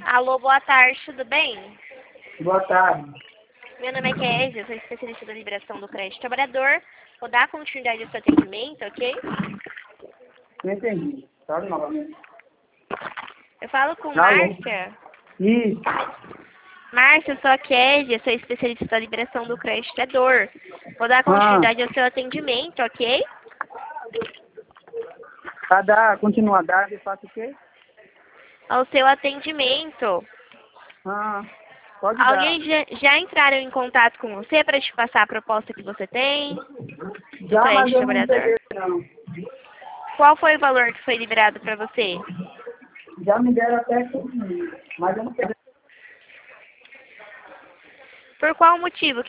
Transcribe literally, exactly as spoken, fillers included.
Alô, boa tarde, tudo bem? Boa tarde. Meu nome é Kézia, sou especialista da liberação do crédito trabalhador. Vou dar continuidade ao seu atendimento, ok? Não entendi. Fala novamente. Eu falo com Alô? Márcia. Isso. Márcia, eu sou a Kézia, sou especialista da liberação do crédito trabalhador. Vou dar continuidade ao seu atendimento, ok? Para dar continuidade, eu faço o quê? Ao seu atendimento. Ah, pode Alguém dar. já, já entraram em contato com você para te passar a proposta que você tem do Já, mas crédito eu não trabalhador? peguei, não. Qual foi o valor que foi liberado para você? Já me deram até comigo, mas eu não peguei. Por qual motivo